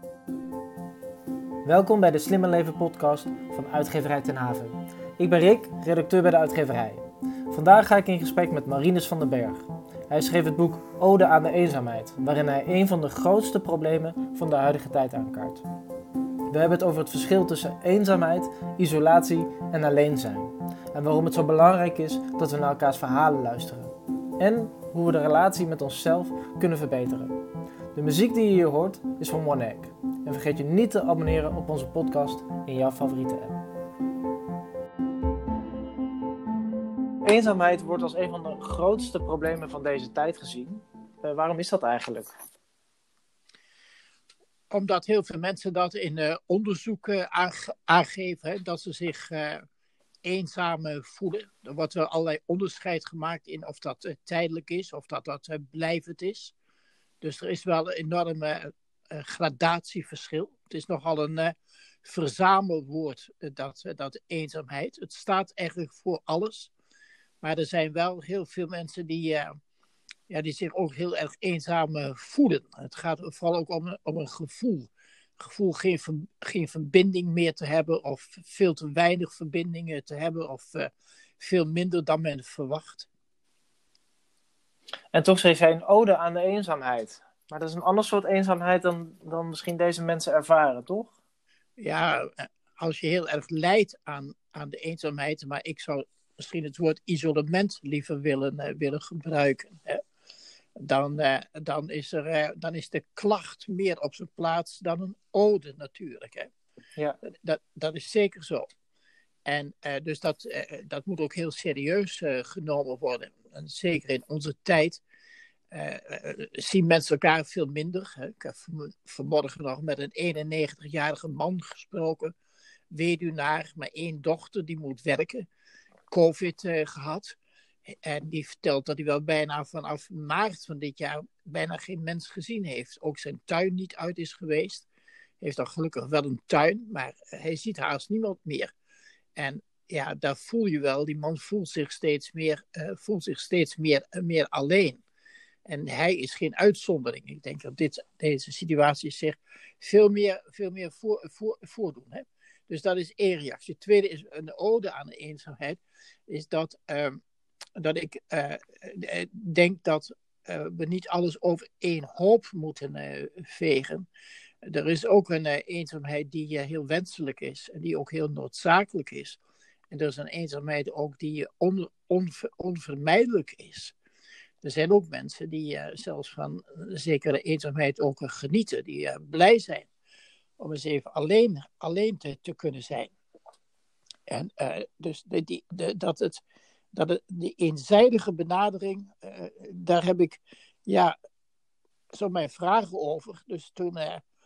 Welkom bij de Slimmer Leven podcast van Uitgeverij Ten Haven. Ik ben Rick, redacteur bij de uitgeverij. Vandaag ga ik in gesprek met Marinus van den Berg. Hij schreef het boek Ode aan de eenzaamheid, waarin hij een van de grootste problemen van de huidige tijd aankaart. We hebben het over het verschil tussen eenzaamheid, isolatie en alleen zijn. En waarom het zo belangrijk is dat we naar elkaars verhalen luisteren. En hoe we de relatie met onszelf kunnen verbeteren. De muziek die je hier hoort is van One Egg. En vergeet je niet te abonneren op onze podcast in jouw favoriete app. Eenzaamheid wordt als een van de grootste problemen van deze tijd gezien. Waarom is dat eigenlijk? Omdat heel veel mensen dat in onderzoeken aangeven, hè, dat ze zich eenzaam voelen. Er wordt wel allerlei onderscheid gemaakt in of dat tijdelijk is, of dat blijvend is. Dus er is wel een enorm gradatieverschil. Het is nogal een verzamelwoord, dat eenzaamheid. Het staat eigenlijk voor alles. Maar er zijn wel heel veel mensen die zich ook heel erg eenzaam voelen. Het gaat vooral ook om een gevoel. Gevoel geen verbinding meer te hebben, of veel te weinig verbindingen te hebben, of veel minder dan men verwacht. En toch schreef hij een ode aan de eenzaamheid. Maar dat is een ander soort eenzaamheid dan misschien deze mensen ervaren, toch? Ja, als je heel erg lijdt aan de eenzaamheid, maar ik zou misschien het woord isolement liever willen gebruiken. Hè? Dan is de klacht meer op zijn plaats dan een ode natuurlijk. Hè? Ja. Dat is zeker zo. En dus dat moet ook heel serieus genomen worden. En zeker in onze tijd zien mensen elkaar veel minder. Hè? Ik heb vanmorgen nog met een 91-jarige man gesproken. Weduwnaar, maar 1 dochter, die moet werken. COVID gehad. En die vertelt dat hij wel bijna vanaf maart van dit jaar bijna geen mens gezien heeft. Ook zijn tuin niet uit is geweest. Hij heeft dan gelukkig wel een tuin, maar hij ziet haast niemand meer. En ja, daar voel je wel, die man voelt zich steeds meer alleen. En hij is geen uitzondering. Ik denk dat deze situatie zich veel meer voordoen. Hè? Dus dat is 1 reactie. Het tweede is een ode aan de eenzaamheid. Is dat ik denk dat we niet alles over 1 hoop moeten vegen. Er is ook een eenzaamheid die heel wenselijk is. En die ook heel noodzakelijk is. En er is een eenzaamheid ook die onvermijdelijk is. Er zijn ook mensen die zelfs van zekere eenzaamheid ook genieten. Die blij zijn om eens even alleen te kunnen zijn. En dus die eenzijdige benadering, daar heb ik zo mijn vragen over. Dus toen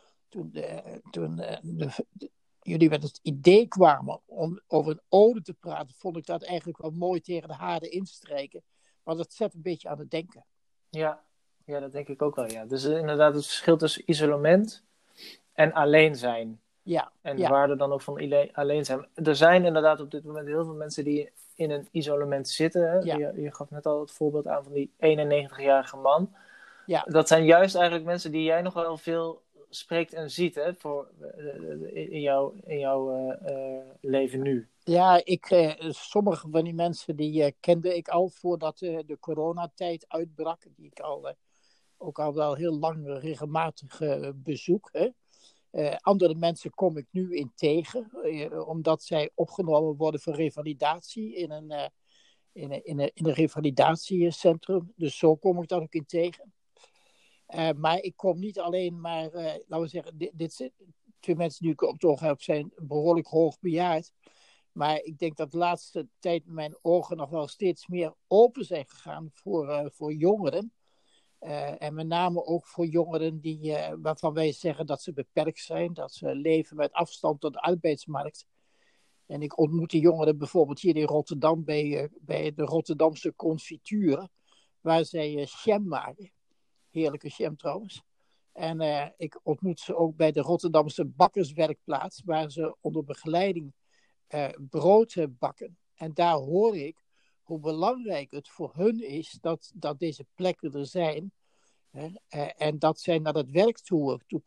jullie met het idee kwamen om over een ode te praten, vond ik dat eigenlijk wel mooi tegen de haren instrijken. Want het zet een beetje aan het denken. Ja, dat denk ik ook wel, ja. Dus inderdaad het verschil tussen isolement en alleen zijn. Ja. En de waarde dan ook van alleen zijn. Er zijn inderdaad op dit moment heel veel mensen die in een isolement zitten. Hè? Ja. Je gaf net al het voorbeeld aan van die 91-jarige man. Ja. Dat zijn juist eigenlijk mensen die jij nog wel veel spreekt en ziet, hè? In jouw leven nu. Ja, sommige van die mensen die kende ik al voordat de coronatijd uitbrak. Die ik ook al wel heel lang regelmatig bezoek. Hè. Andere mensen kom ik nu in tegen, omdat zij opgenomen worden voor revalidatie in een revalidatiecentrum. Dus zo kom ik daar ook in tegen. Maar ik kom niet alleen maar, laten we zeggen, dit 2 mensen die ik op het oog heb zijn behoorlijk hoog bejaard. Maar ik denk dat de laatste tijd mijn ogen nog wel steeds meer open zijn gegaan voor jongeren. En met name ook voor jongeren waarvan wij zeggen dat ze beperkt zijn. Dat ze leven met afstand tot de arbeidsmarkt. En ik ontmoet die jongeren bijvoorbeeld hier in Rotterdam bij de Rotterdamse confituren. Waar zij jam maken. Heerlijke jam trouwens. En ik ontmoet ze ook bij de Rotterdamse bakkerswerkplaats. Waar ze onder begeleiding brood bakken. En daar hoor ik hoe belangrijk het voor hun is dat deze plekken er zijn. En dat zij naar het werk toe kunnen.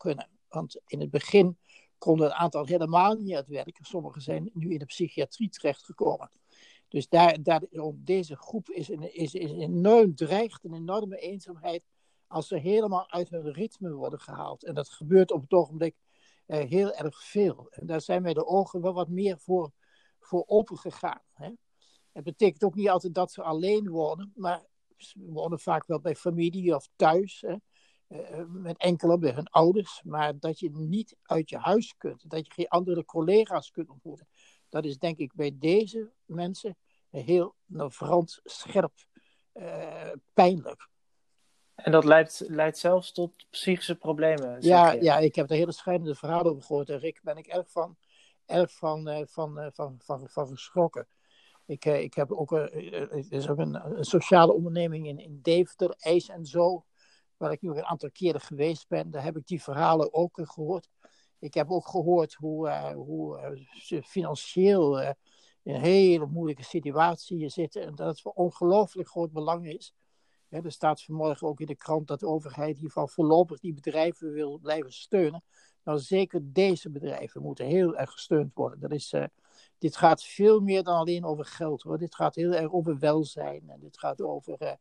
Want in het begin konden een aantal helemaal niet uitwerken. Sommigen zijn nu in de psychiatrie terechtgekomen. Dus deze groep is enorm dreigt, een enorme eenzaamheid, als ze helemaal uit hun ritme worden gehaald. En dat gebeurt op het ogenblik heel erg veel. En daar zijn wij de ogen wel wat meer voor open gegaan. Hè? Het betekent ook niet altijd dat ze alleen wonen, maar ze wonen vaak wel bij familie of thuis. Hè? Met enkele bij hun ouders. Maar dat je niet uit je huis kunt, dat je geen andere collega's kunt ontmoeten. Dat is denk ik bij deze mensen heel verand scherp, pijnlijk. En dat leidt zelfs tot psychische problemen, zeg Ja, je? ja, ik heb er hele schrijnende verhalen over gehoord. En Rick, ben ik erg van geschrokken. Ik heb ook, er is ook een sociale onderneming in Deventer, IJs en Zo, waar ik nu een aantal keren geweest ben. Daar heb ik die verhalen ook gehoord. Ik heb ook gehoord hoe ze financieel in een hele moeilijke situatie zitten. En dat het van ongelooflijk groot belang is. Ja, er staat vanmorgen ook in de krant dat de overheid in ieder geval voorlopig die bedrijven wil blijven steunen. Nou, zeker deze bedrijven moeten heel erg gesteund worden. Dit gaat veel meer dan alleen over geld, hoor. Dit gaat heel erg over welzijn. En dit gaat over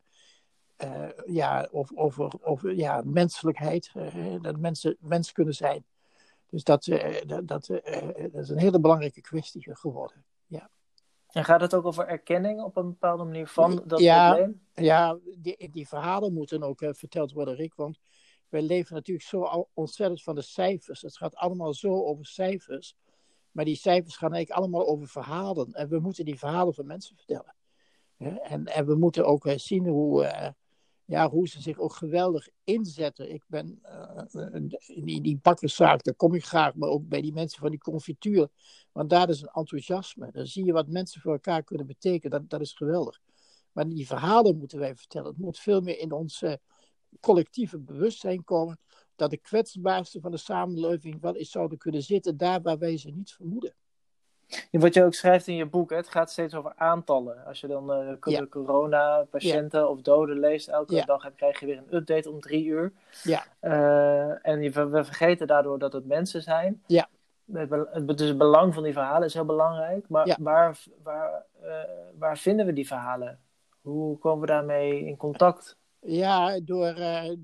menselijkheid. Dat mensen mens kunnen zijn. Dus dat is een hele belangrijke kwestie geworden. Ja. En gaat het ook over erkenning op een bepaalde manier van dat probleem? Ja, die verhalen moeten ook verteld worden, Rick. Want wij leven natuurlijk zo ontzettend van de cijfers. Het gaat allemaal zo over cijfers. Maar die cijfers gaan eigenlijk allemaal over verhalen. En we moeten die verhalen van mensen vertellen. En we moeten ook zien hoe ze zich ook geweldig inzetten. Ik ben in die bakkerszaak, daar kom ik graag, maar ook bij die mensen van die confituur. Want daar is een enthousiasme. Dan zie je wat mensen voor elkaar kunnen betekenen. Dat is geweldig. Maar die verhalen moeten wij vertellen. Het moet veel meer in ons collectieve bewustzijn komen dat de kwetsbaarste van de samenleving wel eens zouden kunnen zitten daar waar wij ze niet vermoeden. Wat je ook schrijft in je boek, hè, het gaat steeds over aantallen. Als je dan de corona-patiënten of doden leest, elke dag krijg je weer een update om 3 uur. Ja. En we vergeten daardoor dat het mensen zijn. Ja. Dus het belang van die verhalen is heel belangrijk. Maar waar vinden we die verhalen? Hoe komen we daarmee in contact? Ja, door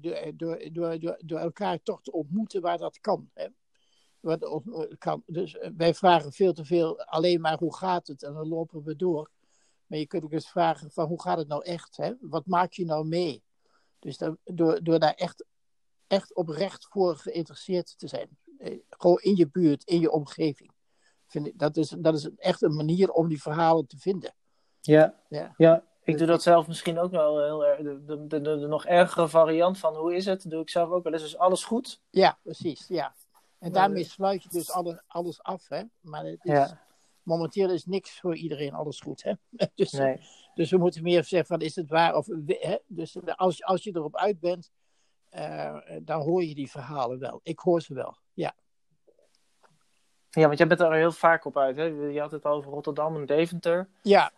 elkaar toch te ontmoeten waar dat kan. Hè? Dus wij vragen veel te veel alleen maar hoe gaat het en dan lopen we door. Maar je kunt ook eens vragen van hoe gaat het nou echt? Hè? Wat maak je nou mee? Dus door daar echt oprecht voor geïnteresseerd te zijn. Gewoon in je buurt, in je omgeving. Dat is echt een manier om die verhalen te vinden. Ja. Ik doe dat zelf misschien ook wel heel erg. De nog ergere variant van hoe is het, doe ik zelf ook wel eens. Is alles goed? Ja, precies. Ja. En daarmee sluit je dus alles af. Hè? Maar momenteel is niks voor iedereen alles goed. Hè? Dus we moeten meer zeggen van is het waar? Dus als je erop uit bent, dan hoor je die verhalen wel. Ik hoor ze wel, ja. Ja, want jij bent er heel vaak op uit. Hè? Je had het over Rotterdam en Deventer. Ja.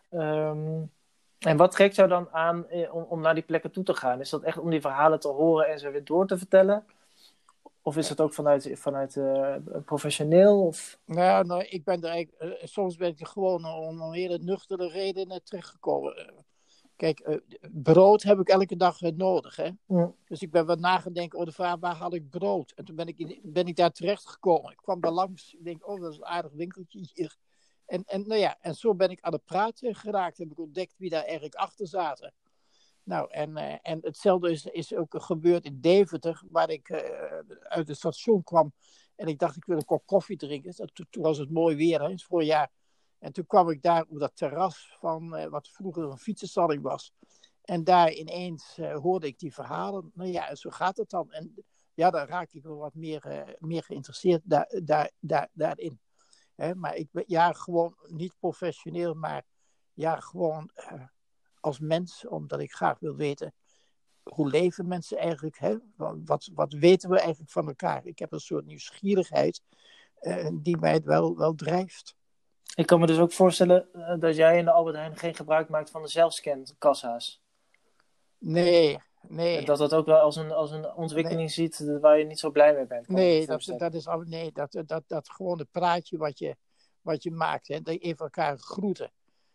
En wat trekt jou dan aan om naar die plekken toe te gaan? Is dat echt om die verhalen te horen en ze weer door te vertellen? Of is het ook vanuit professioneel? Of? Nou, ik ben er eigenlijk, soms ben ik er gewoon om hele nuchtere redenen terechtgekomen. Kijk, brood heb ik elke dag nodig. Hè? Ja. Dus ik ben wat nagedenken over de vraag, waar had ik brood? En toen ben ik daar terechtgekomen. Ik kwam daar langs, ik denk, dat is een aardig winkeltje hier. En zo ben ik aan de praat geraakt. Heb ik ontdekt wie daar eigenlijk achter zaten. Nou, en hetzelfde is ook gebeurd in Deventer, waar ik uit het station kwam. En ik dacht, ik wil een kop koffie drinken. Toen was het mooi weer, hè, het voorjaar. En toen kwam ik daar op dat terras van wat vroeger een fietsenstalling was. En daar ineens hoorde ik die verhalen. Nou ja, en zo gaat het dan. En ja, dan raak ik wel wat meer geïnteresseerd daarin. Maar ik ben gewoon niet professioneel, maar gewoon als mens, omdat ik graag wil weten hoe leven mensen eigenlijk, hè? Wat weten we eigenlijk van elkaar? Ik heb een soort nieuwsgierigheid die mij wel drijft. Ik kan me dus ook voorstellen dat jij in de Albert Heijn geen gebruik maakt van de zelfscankassa's. Nee, Nee, Dat dat ook wel als een nee, ontwikkeling ziet waar je niet zo blij mee bent, kan ik me nee, voorstellen. dat gewone praatje wat je maakt, hè, dat je even elkaar groeten.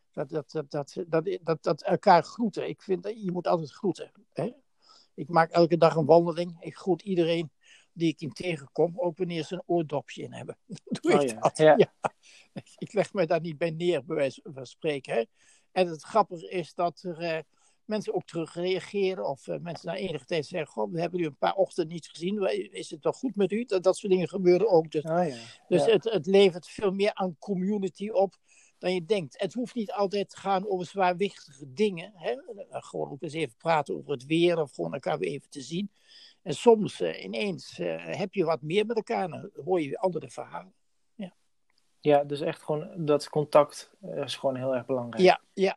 Dat elkaar groeten. Ik vind dat je moet altijd groeten. Hè? Ik maak elke dag een wandeling. Ik groet iedereen die ik in tegenkom, ook wanneer ze een oordopje in hebben. Doe Oh ik ja, dat? ja, Ja. Ik leg mij daar niet bij neer, bij wijze van spreken. Hè? En het grappige is dat er mensen ook terug reageren. Of mensen na enige tijd zeggen: Goh, we hebben u een paar ochtenden niet gezien. Is het wel goed met u? Dat soort dingen gebeuren ook. oh ja, Dus ja. het levert veel meer aan community op dan je denkt. Het hoeft niet altijd te gaan over zwaarwichtige dingen. Hè? Gewoon ook eens even praten over het weer of gewoon elkaar weer even te zien. En soms ineens heb je wat meer met elkaar en dan hoor je weer andere verhalen. Ja, Ja, dus echt gewoon dat contact is gewoon heel erg belangrijk. ja, ja.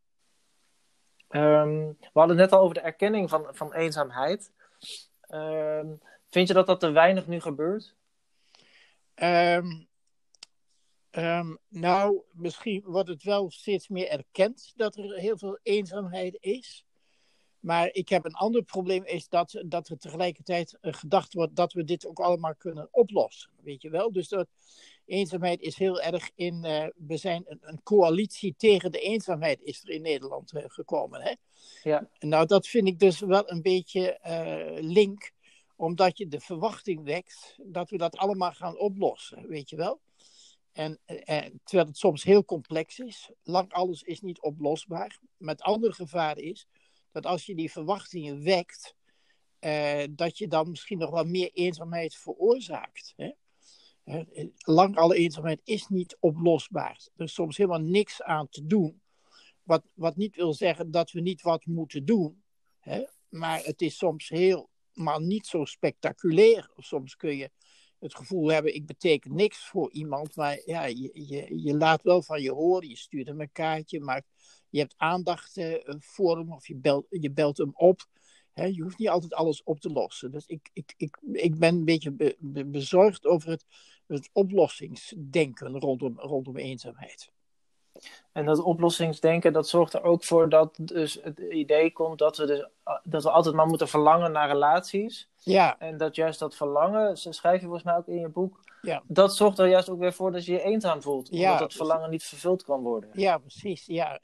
We hadden het net al over de erkenning van eenzaamheid. Ehm, Vind je dat dat te weinig nu gebeurt? Ehm, nou, misschien wordt het wel steeds meer erkend dat er heel veel eenzaamheid is. Maar ik heb een ander probleem, is dat er tegelijkertijd gedacht wordt dat we dit ook allemaal kunnen oplossen. Weet je wel? Dus dat eenzaamheid is heel erg in. We zijn een coalitie tegen de eenzaamheid is er in Nederland gekomen. Hè? Ja, Nou, dat vind ik dus wel een beetje link, omdat je de verwachting wekt dat we dat allemaal gaan oplossen. Weet je wel? En terwijl het soms heel complex is, lang alles is niet oplosbaar. Maar het andere gevaar is dat als je die verwachtingen wekt, dat je dan misschien nog wel meer eenzaamheid veroorzaakt. Hè? Lang alle eenzaamheid is niet oplosbaar. Er is soms helemaal niks aan te doen. Wat niet wil zeggen dat we niet wat moeten doen. Hè? Maar het is soms helemaal niet zo spectaculair. Soms kun je het gevoel hebben, ik beteken niks voor iemand. Maar ja, je laat wel van je horen. Je stuurt hem een kaartje. Maar je hebt aandacht voor hem. Of je belt hem op. Hè? Je hoeft niet altijd alles op te lossen. Dus ik ben een beetje bezorgd over het oplossingsdenken rondom eenzaamheid. en dat oplossingsdenken, dat zorgt er ook voor dat dus het idee komt dat we altijd maar moeten verlangen naar relaties. Ja, En dat juist dat verlangen, zo schrijf je volgens mij ook in je boek, ja, dat zorgt er juist ook weer voor dat je je eenzaam voelt. Omdat ja, dat verlangen niet vervuld kan worden. ja, precies. Ja,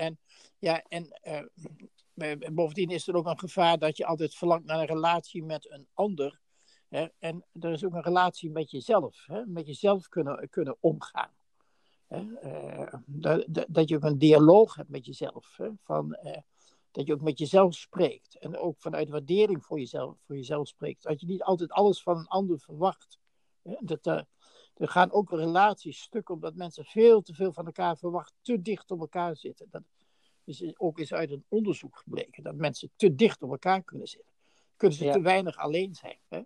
bovendien is er ook een gevaar dat je altijd verlangt naar een relatie met een ander. Hè? En er is ook een relatie met jezelf. Hè? Met jezelf kunnen omgaan. Hè? Dat je ook een dialoog hebt met jezelf. Hè? Dat je ook met jezelf spreekt. En ook vanuit waardering voor jezelf spreekt. Dat je niet altijd alles van een ander verwacht. Hè? Er gaan ook relaties stuk omdat mensen veel te veel van elkaar verwachten. Te dicht op elkaar zitten. Dat is ook eens uit een onderzoek gebleken. Dat mensen te dicht op elkaar kunnen zitten. Kunnen ze te Ja, weinig alleen zijn. Hè?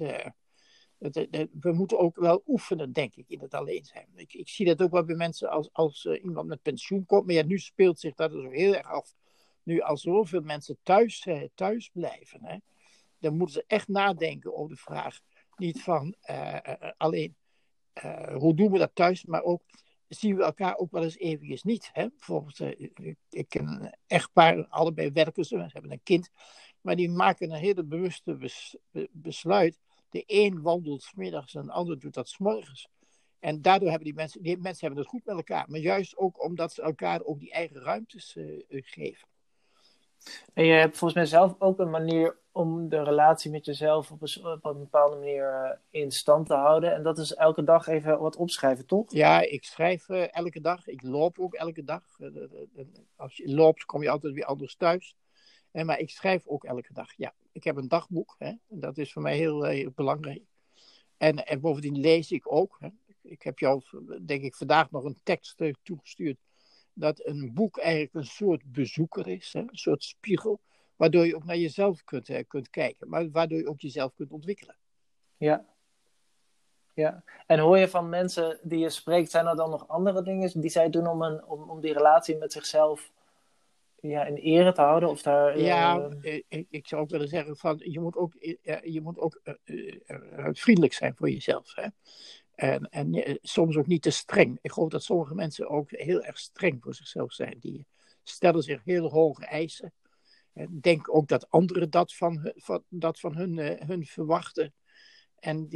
We moeten ook wel oefenen, denk ik, in het alleen zijn. Ik zie dat ook wel bij mensen als iemand met pensioen komt. Maar ja, nu speelt zich dat dus ook heel erg af. Nu als zoveel mensen thuis blijven. Hè, dan moeten ze echt nadenken over de vraag. Niet van alleen hoe doen we dat thuis, maar ook zien we elkaar ook wel eens eventjes niet. Hè? Bijvoorbeeld, ik ken een echtpaar, allebei werken ze hebben een kind. Maar die maken een hele bewuste besluit. De een wandelt 's middags en de ander doet dat 's morgens. En daardoor hebben die mensen hebben het goed met elkaar. Maar juist ook omdat ze elkaar ook die eigen ruimtes geven. en je hebt volgens mij zelf ook een manier om de relatie met jezelf op een bepaalde manier in stand te houden. En dat is elke dag even wat opschrijven, toch? Ja, ik schrijf elke dag. Ik loop ook elke dag. Als je loopt, kom je altijd weer anders thuis. Maar ik schrijf ook elke dag. Ja, ik heb een dagboek. Hè? Dat is voor mij heel belangrijk. En bovendien lees ik ook. Hè? Ik heb jou, denk ik, vandaag nog een tekst toegestuurd. Dat een boek eigenlijk een soort bezoeker is. Hè? Een soort spiegel. Waardoor je ook naar jezelf kunt kijken. Maar waardoor je ook jezelf kunt ontwikkelen. Ja, ja. En hoor je van mensen die je spreekt, zijn er dan nog andere dingen die zij doen om die relatie met zichzelf in ere te houden? Of daar, Ja, ik zou ook willen zeggen van je moet ook vriendelijk zijn voor jezelf. Hè? En soms ook niet te streng. Ik geloof dat sommige mensen ook heel erg streng voor zichzelf zijn. Die stellen zich heel hoge eisen. Denk ook dat anderen dat van hun verwachten. En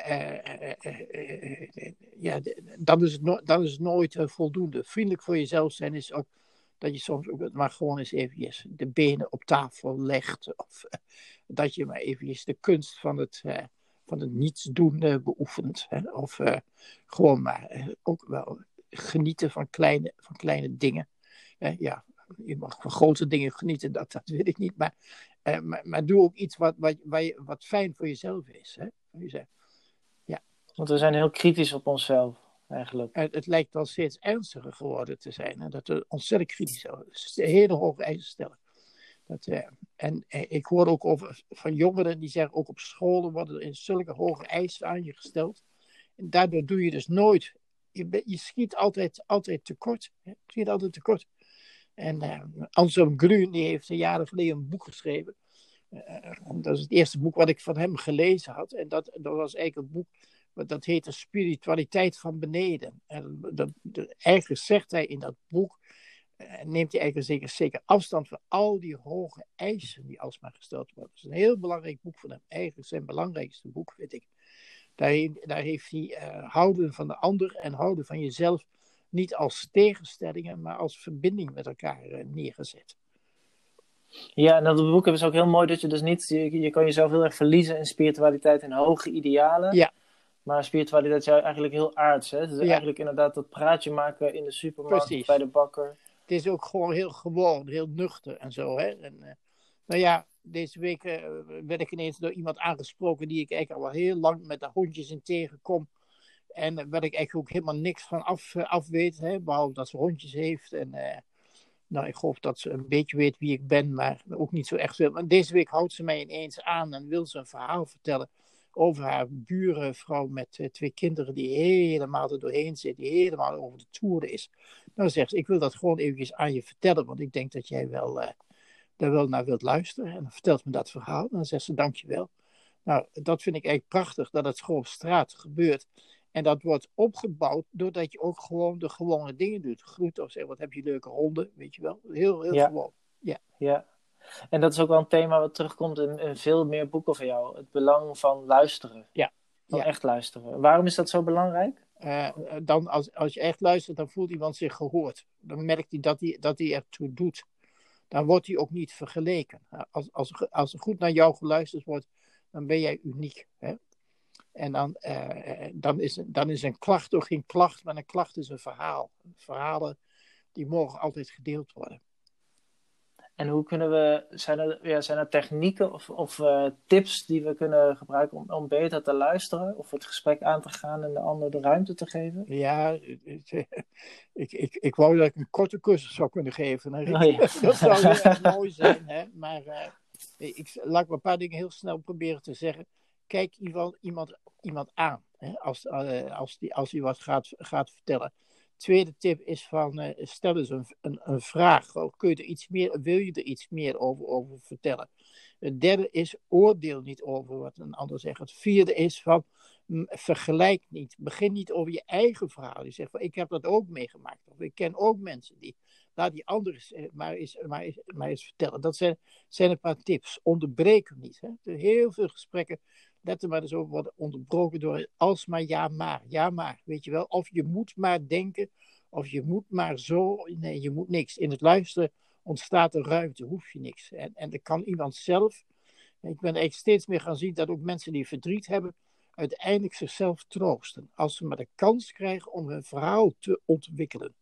dan is het nooit voldoende. Vriendelijk voor jezelf zijn is ook dat je soms ook maar gewoon eens eventjes de benen op tafel legt. Of dat je maar eventjes de kunst van het niets doen beoefent. Of gewoon maar ook wel genieten van kleine dingen. Je mag van grote dingen genieten, dat weet ik niet. Maar doe ook iets wat fijn voor jezelf is. Ja. Want we zijn heel kritisch op onszelf, eigenlijk. Het lijkt wel steeds ernstiger geworden te zijn. Hè? Dat we ontzettend kritisch zijn. Hele hoge eisen stellen. Ik hoor ook van jongeren die zeggen, ook op scholen worden er in zulke hoge eisen aan je gesteld. En daardoor doe je dus nooit. Je schiet altijd tekort. Je schiet altijd tekort. En Anselm Grün, die heeft jaren geleden een boek geschreven. Dat is het eerste boek wat ik van hem gelezen had. En dat was eigenlijk een boek, dat heette Spiritualiteit van beneden. En eigenlijk zegt hij in dat boek, neemt hij eigenlijk zeker afstand van al die hoge eisen die alsmaar gesteld worden. Het is een heel belangrijk boek van hem. Eigenlijk zijn belangrijkste boek, vind ik. Daar heeft hij houden van de ander en houden van jezelf niet als tegenstellingen, maar als verbinding met elkaar neergezet. Ja, en dat boek hebben ze ook heel mooi dat je dus niet, je kan jezelf heel erg verliezen in spiritualiteit en hoge idealen. Ja. Maar spiritualiteit is eigenlijk heel aards. Hè? Dus eigenlijk inderdaad dat praatje maken in de supermarkt, Precies. bij de bakker. Het is ook gewoon heel gewoon, heel nuchter en zo. Hè? En, deze week werd ik ineens door iemand aangesproken die ik eigenlijk al heel lang met de hondjes in tegenkom. En waar ik eigenlijk ook helemaal niks van af weet, hè? Behalve dat ze hondjes heeft. En ik geloof dat ze een beetje weet wie ik ben, maar ook niet zo echt veel. Maar deze week houdt ze mij ineens aan en wil ze een verhaal vertellen over haar buurvrouw met 2 kinderen die helemaal er doorheen zit, die helemaal over de toeren is. Nou zegt ze, ik wil dat gewoon eventjes aan je vertellen, want ik denk dat jij daar wel naar wilt luisteren. En dan vertelt me dat verhaal. Dan zegt ze, dankjewel. Nou, dat vind ik eigenlijk prachtig, dat het gewoon op straat gebeurt. En dat wordt opgebouwd doordat je ook gewoon de gewone dingen doet. Groeten of zeg, wat heb je leuke honden, weet je wel. Heel gewoon. Ja. En dat is ook wel een thema wat terugkomt in veel meer boeken van jou. Het belang van luisteren. Ja. Van echt luisteren. Waarom is dat zo belangrijk? Dan als je echt luistert, dan voelt iemand zich gehoord. Dan merkt hij dat hij ertoe doet. Dan wordt hij ook niet vergeleken. Als er goed naar jou geluisterd wordt, dan ben jij uniek. Hè? En dan is een klacht toch geen klacht, maar een klacht is een verhaal. Verhalen die mogen altijd gedeeld worden. En hoe kunnen zijn er technieken of tips die we kunnen gebruiken om beter te luisteren? Of het gesprek aan te gaan en de ander de ruimte te geven? Ja, ik wou dat ik een korte cursus zou kunnen geven. Oh, ja. Dat zou heel erg mooi zijn. Hè? Maar laat ik een paar dingen heel snel proberen te zeggen. Kijk iemand aan, hè? Als hij wat gaat vertellen. Tweede tip is stel eens een vraag. Wil je er iets meer over vertellen? Het derde is, oordeel niet over wat een ander zegt. Het vierde is vergelijk niet. Begin niet over je eigen verhaal. Je zegt ik heb dat ook meegemaakt. Of ik ken ook mensen die. Laat die anderen maar eens vertellen. Dat zijn een paar tips. Onderbreek hem niet. Hè? Er heel veel gesprekken, let er maar eens over, worden onderbroken door alsmaar ja maar. Weet je wel? Of je moet maar denken. Of je moet maar zo. Nee, je moet niks. In het luisteren ontstaat er ruimte. Hoef je niks. En dan kan iemand zelf. Ik ben eigenlijk steeds meer gaan zien dat ook mensen die verdriet hebben, uiteindelijk zichzelf troosten. Als ze maar de kans krijgen om hun verhaal te ontwikkelen.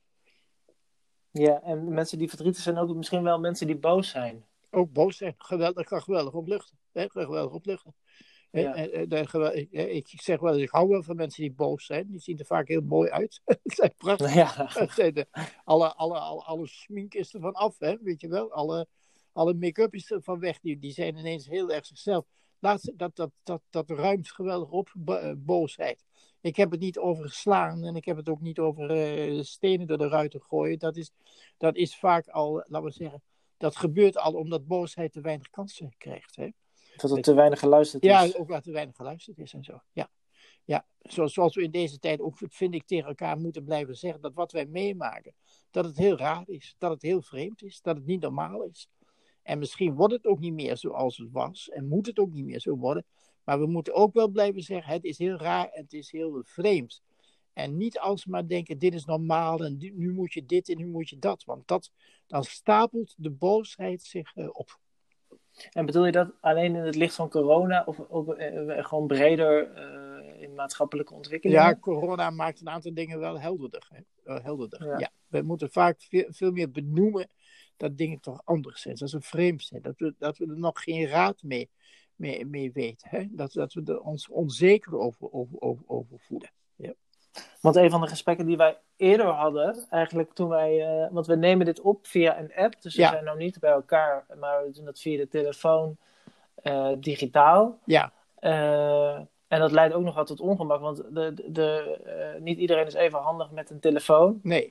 Ja, en mensen die verdrietig zijn ook misschien wel mensen die boos zijn. Ook boos zijn. Dat kan geweldig opluchten. Ja. Ik zeg wel eens, ik hou wel van mensen die boos zijn. Die zien er vaak heel mooi uit. Het zijn prachtig. Ja. Alle smink is er van af, hè? Weet je wel. Alle make-up is er van weg. Die zijn ineens heel erg zichzelf. Dat ruimt geweldig op, boosheid. Ik heb het niet over slaan en ik heb het ook niet over stenen door de ruiten gooien. Dat is vaak al, laten we zeggen, dat gebeurt al omdat boosheid te weinig kansen krijgt. Hè? Dat er te weinig geluisterd is. Ja, ook dat te weinig geluisterd is en zo. Ja. Zoals we in deze tijd ook, vind ik, tegen elkaar moeten blijven zeggen dat wat wij meemaken, dat het heel raar is, dat het heel vreemd is, dat het niet normaal is. En misschien wordt het ook niet meer zoals het was. En moet het ook niet meer zo worden. Maar we moeten ook wel blijven zeggen, het is heel raar en het is heel vreemd. En niet alsmaar denken, dit is normaal en nu moet je dit en nu moet je dat. Want dan stapelt de boosheid zich op. En bedoel je dat alleen in het licht van corona of ook gewoon breder in maatschappelijke ontwikkelingen? Ja, corona maakt een aantal dingen wel helderder. Helderder. Ja. We moeten vaak veel meer benoemen dat dingen toch anders zijn. Dat ze vreemd zijn. Dat we er nog geen raad mee weten. Hè? Dat we er ons onzeker over voelen. Ja. Want een van de gesprekken die wij eerder hadden, eigenlijk toen wij, want we nemen dit op via een app, dus we zijn nou niet bij elkaar, maar we doen dat via de telefoon, digitaal. Ja. En dat leidt ook nog wat tot ongemak, want niet iedereen is even handig met een telefoon. Nee.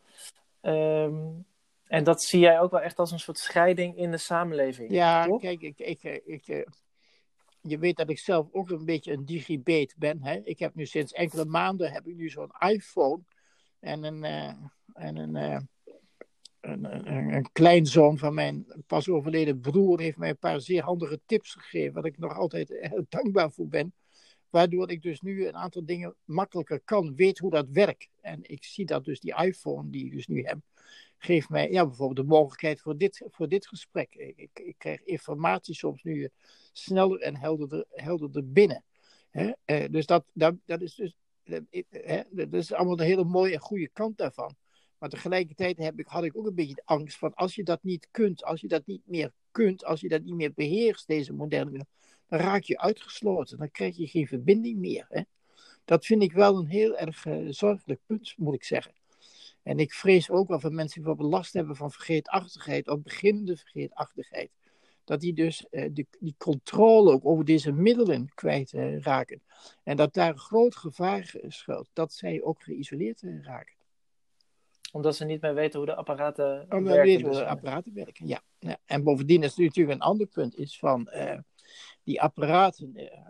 En dat zie jij ook wel echt als een soort scheiding in de samenleving. Ja, toch? kijk, je weet dat ik zelf ook een beetje een digibet ben. Hè? Ik heb nu sinds enkele maanden zo'n iPhone en een kleinzoon van mijn pas overleden broer heeft mij een paar zeer handige tips gegeven, waar ik nog altijd heel dankbaar voor ben. Waardoor ik dus nu een aantal dingen makkelijker kan, weet hoe dat werkt. En ik zie dat dus die iPhone die ik dus nu heb, geeft mij bijvoorbeeld de mogelijkheid voor dit gesprek. Ik krijg informatie soms nu sneller en helderder binnen. Dus dat is dus dat is allemaal een hele mooie en goede kant daarvan. Maar tegelijkertijd had ik ook een beetje de angst van als je dat niet kunt, als je dat niet meer kunt, als je dat niet meer beheerst, deze moderne, dan raak je uitgesloten. Dan krijg je geen verbinding meer. Hè? Dat vind ik wel een heel erg zorgelijk punt, moet ik zeggen. En ik vrees ook wel van mensen die bijvoorbeeld last hebben van vergeetachtigheid of beginnende vergeetachtigheid. Dat die dus die controle ook over deze middelen kwijt raken. En dat daar een groot gevaar schuilt. Dat zij ook geïsoleerd raken. Omdat ze niet meer weten hoe de apparaten werken. Omdat we weten hoe de apparaten werken, ja. En bovendien is er natuurlijk een ander punt. Is van die apparaten.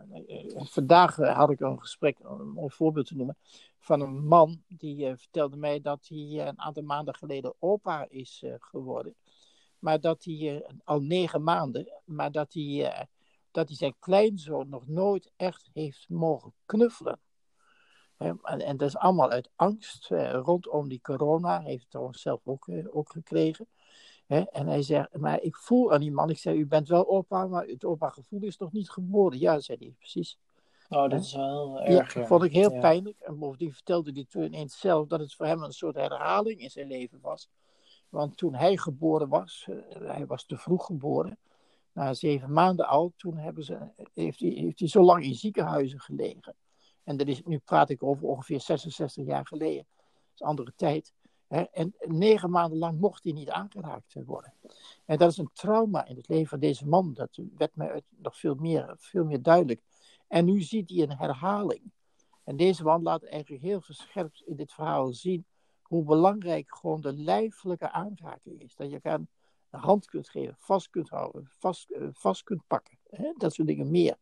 Vandaag had ik een gesprek, om een voorbeeld te noemen, van een man die vertelde mij dat hij een aantal maanden geleden opa is geworden. Maar dat hij al 9 maanden, maar dat hij zijn kleinzoon nog nooit echt heeft mogen knuffelen. En dat is allemaal uit angst rondom die corona. Hij heeft het trouwens zelf ook gekregen. En hij zegt, maar ik voel aan die man. Ik zei, u bent wel opa, maar het opa-gevoel is nog niet geboren. Ja, zei hij, precies. Oh, dat is wel heel erg. Ja, vond ik heel pijnlijk. En bovendien vertelde hij toen ineens zelf dat het voor hem een soort herhaling in zijn leven was. Want toen hij geboren was, hij was te vroeg geboren, na 7 maanden al, toen heeft hij zo lang in ziekenhuizen gelegen. En nu praat ik over ongeveer 66 jaar geleden. Dat is een andere tijd. En 9 maanden lang mocht hij niet aangeraakt worden. En dat is een trauma in het leven van deze man. Dat werd mij nog veel meer duidelijk. En nu ziet hij een herhaling. En deze man laat eigenlijk heel verscherpt in dit verhaal zien hoe belangrijk gewoon de lijfelijke aanraking is. Dat je elkaar een hand kunt geven, vast kunt houden, vast kunt pakken. Dat soort dingen meer.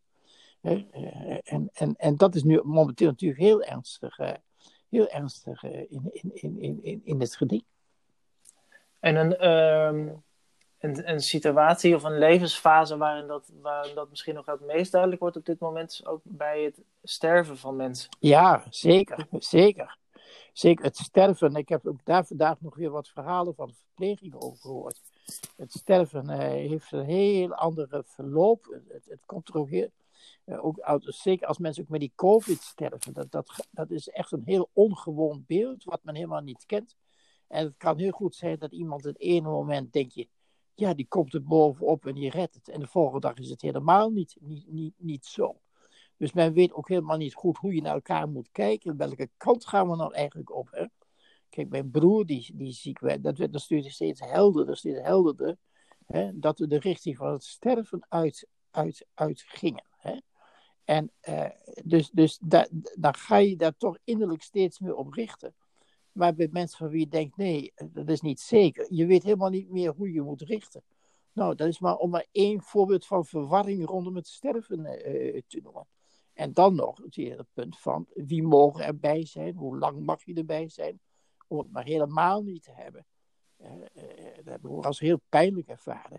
En dat is nu momenteel natuurlijk heel ernstig in het geding. En een situatie of een levensfase waarin dat misschien nog het meest duidelijk wordt op dit moment, is ook bij het sterven van mensen. Ja, zeker. Zeker het sterven. Ik heb ook daar vandaag nog weer wat verhalen van de verpleging over gehoord. Het sterven heeft een heel andere verloop. Het komt er ook zeker als mensen ook met die COVID sterven. Dat is echt een heel ongewoon beeld, wat men helemaal niet kent. En het kan heel goed zijn dat iemand het ene moment denkt ja, die komt er bovenop en die redt het. En de volgende dag is het helemaal niet zo. Dus men weet ook helemaal niet goed hoe je naar elkaar moet kijken. Welke kant gaan we nou eigenlijk op? Hè? Kijk, mijn broer die ziek werd, dat werd natuurlijk steeds helderder. Hè? Dat we de richting van het sterven uit gingen. Hè? En dus dan ga je daar toch innerlijk steeds meer op richten. Maar bij mensen van wie je denkt, nee, dat is niet zeker. Je weet helemaal niet meer hoe je moet richten. Nou, dat is om maar 1 voorbeeld van verwarring rondom het sterven te noemen. En dan nog het hele punt van wie mogen erbij zijn, hoe lang mag je erbij zijn, om het maar helemaal niet te hebben. Dat hebben we als heel pijnlijk ervaren.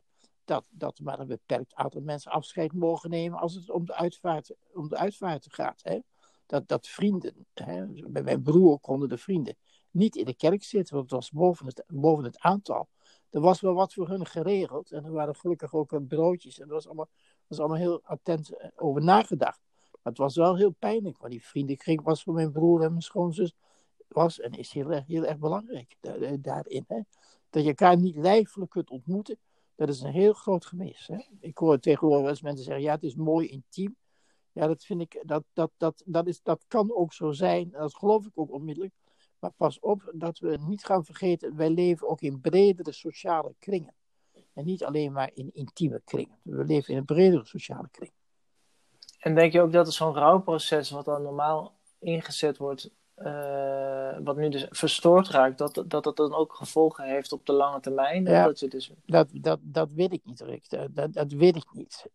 dat maar een beperkt aantal mensen afscheid mogen nemen als het om de uitvaart gaat. Hè? Dat vrienden, hè? Bij mijn broer konden de vrienden niet in de kerk zitten, want het was boven het aantal. Er was wel wat voor hun geregeld en er waren gelukkig ook broodjes en er was allemaal heel attent over nagedacht. Maar het was wel heel pijnlijk, want die vriendenkring was voor mijn broer en mijn schoonzus was en is heel erg belangrijk daarin. Hè? Dat je elkaar niet lijfelijk kunt ontmoeten, dat is een heel groot gemis. Hè? Ik hoor tegenwoordig als mensen zeggen, ja, het is mooi intiem. Ja, dat vind ik, dat kan ook zo zijn, en dat geloof ik ook onmiddellijk. Maar pas op dat we niet gaan vergeten, wij leven ook in bredere sociale kringen. En niet alleen maar in intieme kringen. We leven in een bredere sociale kring. En denk je ook dat er zo'n rouwproces, wat dan normaal ingezet wordt, wat nu dus verstoord raakt, dat dan ook gevolgen heeft op de lange termijn? Ja, Dat je dus... dat weet ik niet, Rick. Dat weet ik niet.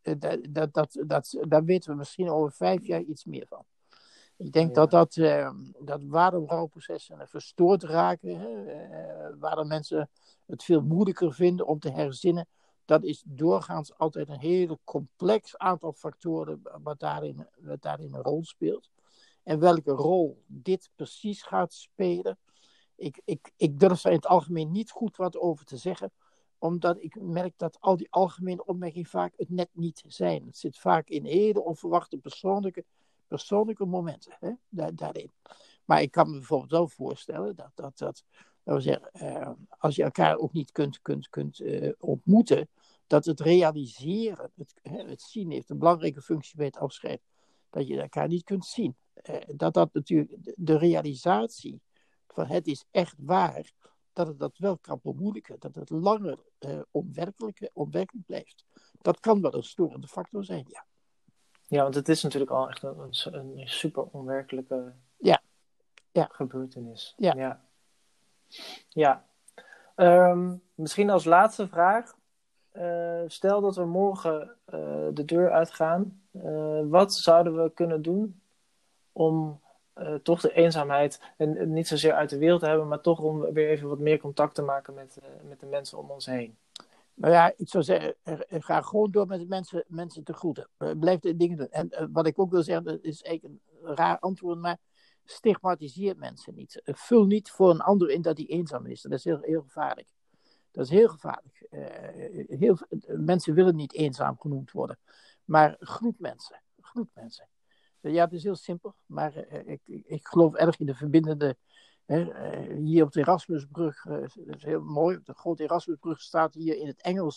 Daar weten we misschien over 5 jaar iets meer van. Ik denk dat waarom rouwprocessen verstoord raken, waarom mensen het veel moeilijker vinden om te herzinnen, dat is doorgaans altijd een hele complex aantal factoren wat daarin een rol speelt. En welke rol dit precies gaat spelen, ik durf daar in het algemeen niet goed wat over te zeggen, omdat ik merk dat al die algemene opmerkingen vaak het net niet zijn. Het zit vaak in hele onverwachte persoonlijke momenten, hè, daarin. Maar ik kan me bijvoorbeeld wel voorstellen dat we zeggen, als je elkaar ook niet kunt ontmoeten, dat het realiseren, het zien heeft een belangrijke functie bij het afscheid. Dat je elkaar niet kunt zien. Dat natuurlijk de realisatie van het is echt waar, dat het dat wel kan bemoeilijken, dat het langer onwerkelijk blijft. Dat kan wel een storende factor zijn, ja. Ja, want het is natuurlijk al echt een super onwerkelijke gebeurtenis. Ja. Misschien als laatste vraag. Stel dat we morgen de deur uitgaan. Wat zouden we kunnen doen om toch de eenzaamheid en niet zozeer uit de wereld te hebben, maar toch om weer even wat meer contact te maken met de mensen om ons heen? Nou ja, ik zou zeggen, ga gewoon door met de mensen te groeten. Blijf de dingen doen. En wat ik ook wil zeggen, dat is eigenlijk een raar antwoord, maar stigmatiseer mensen niet. Vul niet voor een ander in dat hij eenzaam is. Dat is heel, heel gevaarlijk. Dat is heel gevaarlijk. Mensen willen niet eenzaam genoemd worden. Maar groet mensen. Ja, het is heel simpel, maar ik geloof erg in de verbindende. Hier op de Erasmusbrug, dat is heel mooi, op de grote Erasmusbrug staat hier in het Engels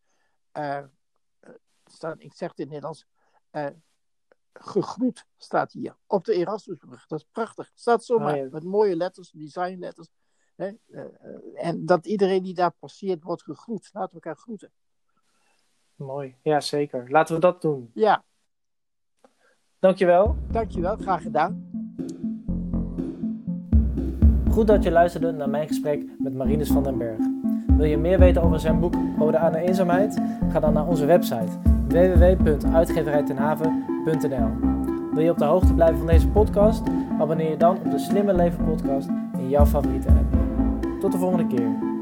ik zeg het in het Nederlands, gegroet staat hier op de Erasmusbrug. Dat is prachtig. Het staat zomaar met mooie letters, designletters. En dat iedereen die daar passeert wordt gegroet. Laten we elkaar groeten. Mooi, ja zeker. Laten we dat doen. Ja. Dankjewel. Dankjewel, graag gedaan. Goed dat je luisterde naar mijn gesprek met Marinus van den Berg. Wil je meer weten over zijn boek Ode aan de eenzaamheid? Ga dan naar onze website www.uitgeverijtenhaven.nl. Wil je op de hoogte blijven van deze podcast? Abonneer je dan op de Slimme Leven podcast in jouw favoriete app. Tot de volgende keer.